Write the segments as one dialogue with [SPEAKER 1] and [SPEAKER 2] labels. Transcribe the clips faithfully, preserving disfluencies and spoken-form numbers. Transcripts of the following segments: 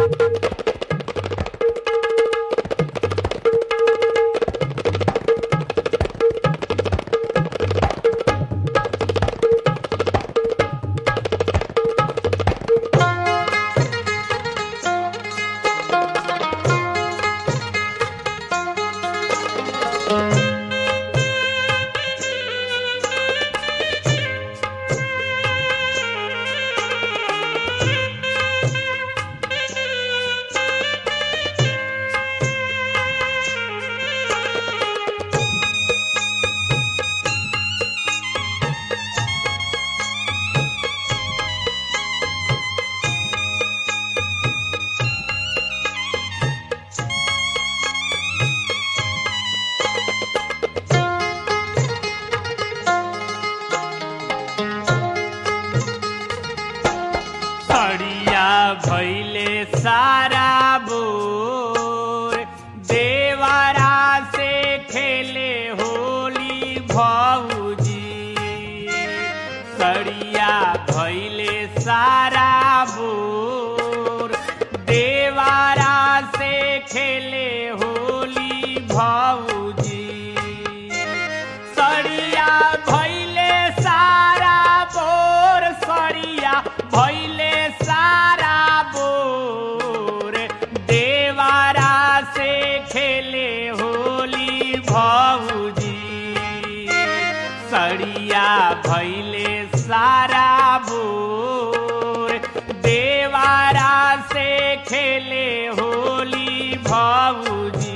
[SPEAKER 1] भैले सारा बोर देवरा से खेले होली भौजी सड़िया भैले सारा बोर देवरा से खेले होली भौजी सड़िया भैले सारा बोर सड़िया भैले सारा बोर देवरा से खेले होली भौजी सड़िया भैले सारा बोर देवरा से खेले होली भौजी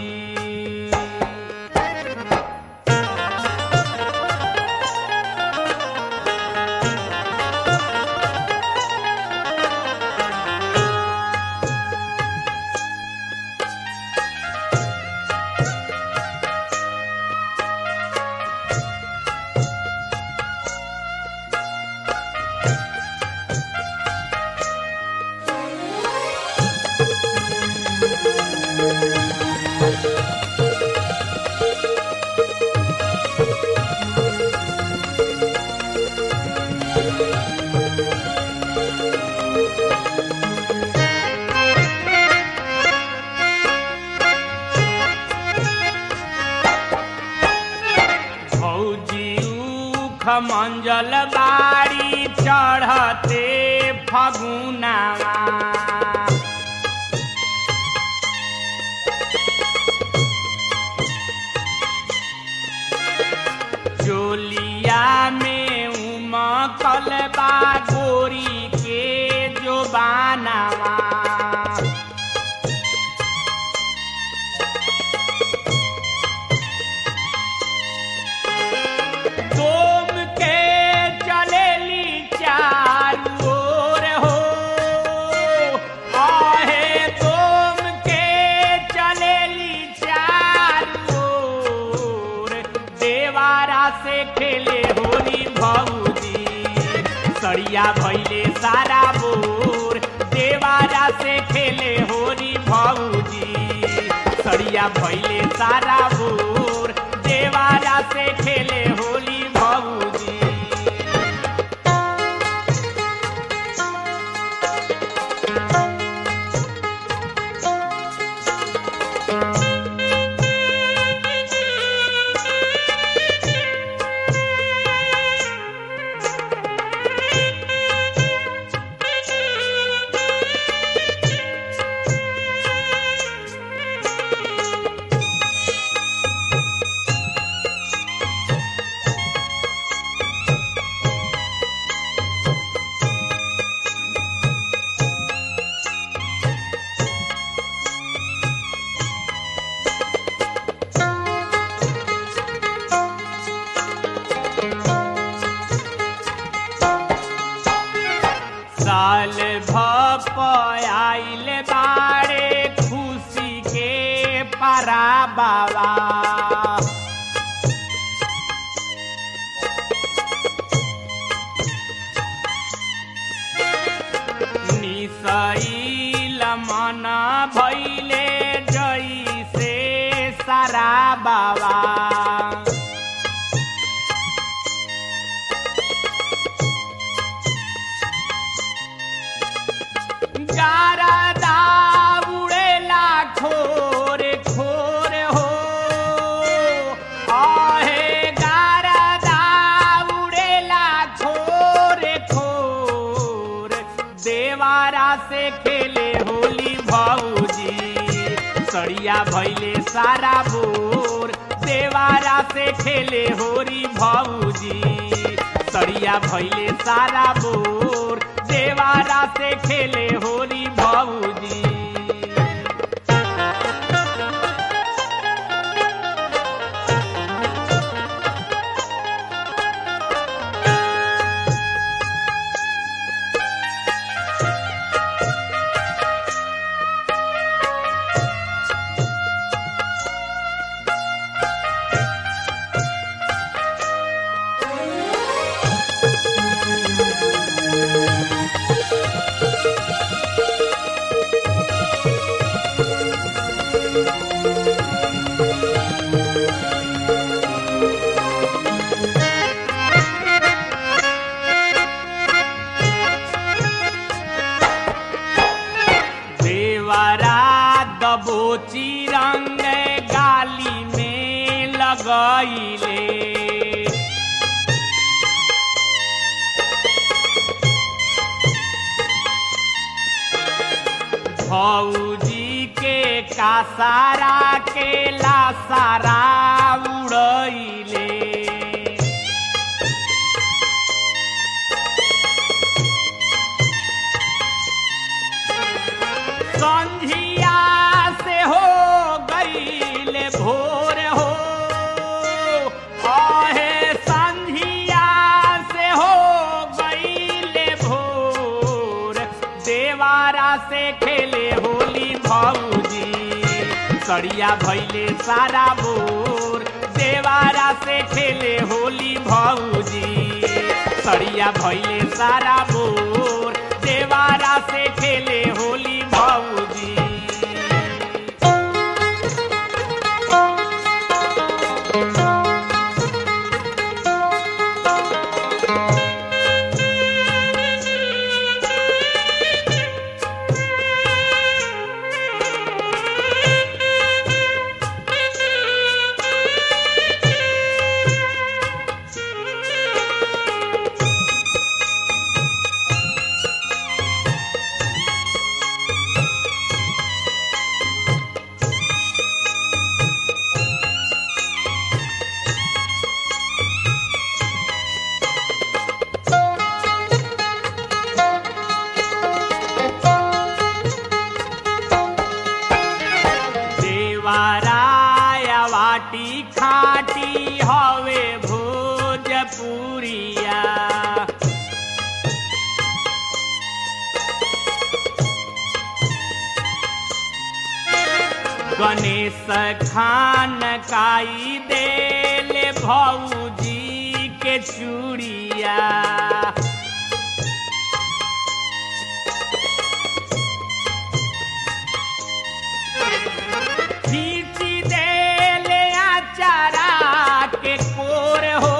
[SPEAKER 1] मंजल बाड़ी चढ़ते फगुनावा जोलिया में उमकल बा गोरी के जो बानावा से खेले होली भौजी सड़िया भैले सारा बोर देवारा से खेले होली भौजी सड़िया भैले सारा बोर देवारा से खेले होली भौजी साल भप आइल बाड़े खुशी के परा बाबा निसैल मन भैले जैसे सारा बाबा गारदा भौजी सड़िया भैले सारा बोर देवारा से खेले होरी भौजी सड़िया भैले सारा बोर देवारा से खेले होरी भौजी। दबोची रंग गाली में लगैले भौजी के कासारा के लासारा उड़ैले संझिया से हो गईले भोर हो आहे संझिया से हो गईले भोर देवारा से खेले होली भौजी सड़िया भैले सारा बोर देवारा से खेले होली भौजी सड़िया भैले सारा बोर देवारा से खेले होली भौजी। देवाराया वाटी खाटी हवे भोजपुरिया गणेश खान काई देले भौजी के चूड़िया खींची देले आचारा के कोर हो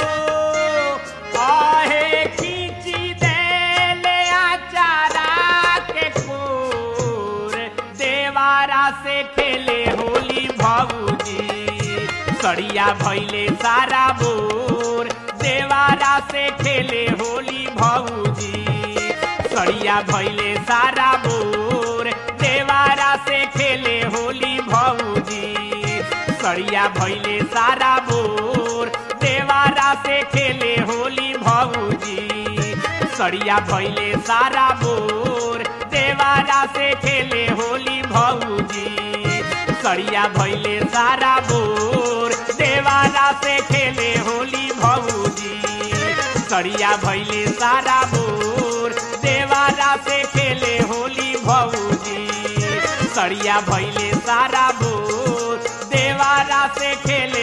[SPEAKER 1] आहे खींची देले आचारा के कोर देवारा से खेले होली भौजी सड़िया भैले सारा बोर देवारा से खेले होली भौजी सड़िया भैले सारा बोर देवारा से खेले होली भौजी सड़िया भैले सारा बोर देवारा से खेले होली भौजी सड़िया भैले सारा बोर देवारा से खेले होली भौजी सड़िया भैले सारा बोर देवारा से खेले होली भौजी सड़िया भैले सारा बोर देवारा से खेले होली भौजी सड़िया भैले सारा बोर देवारा से खेले